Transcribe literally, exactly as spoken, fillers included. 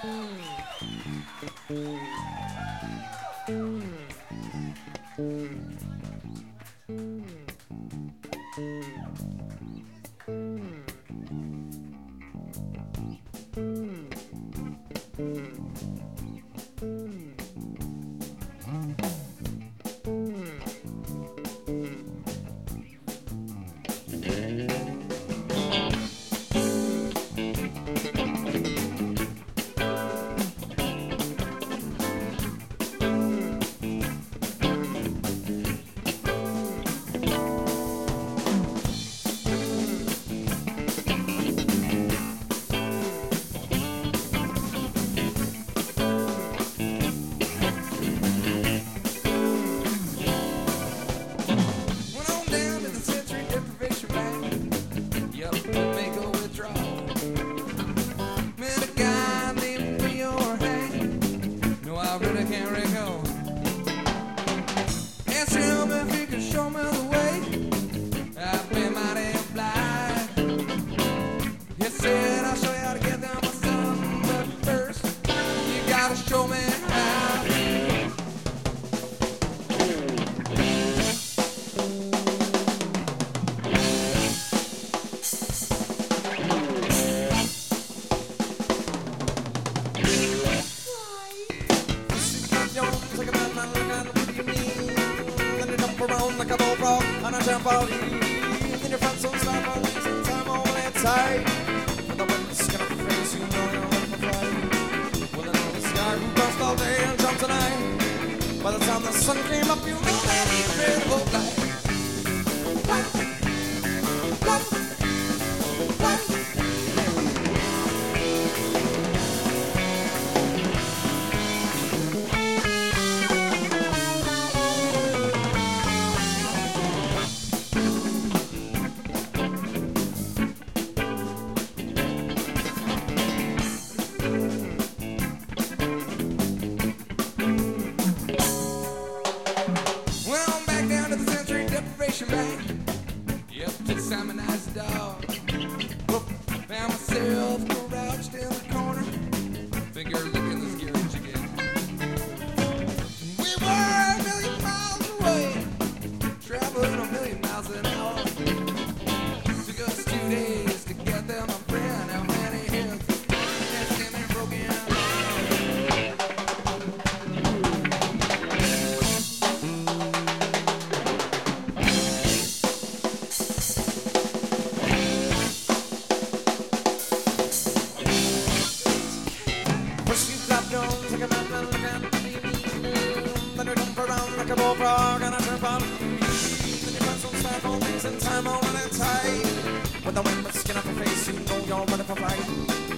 Like a bullfrog on a trampoline, then your front soul's not for losing time on that side. When the wind's gonna face you, know you're looking for flight. Well, I know this guy who danced all day and jumped tonight. By the time the sun came up, you know that he's ready to go fly. Yep, just Simonized the dog. Found myself crouched in the corner. Figure looking this gearage again. We were a million miles away, traveling a million miles an hour. Took us two days to get there, my friend. How many hits? That's him and broken. Like a bullfrog on a trampoline, then your front soul's start holding some time on that tight. When the wind was skin up your face, you know you're running for flight.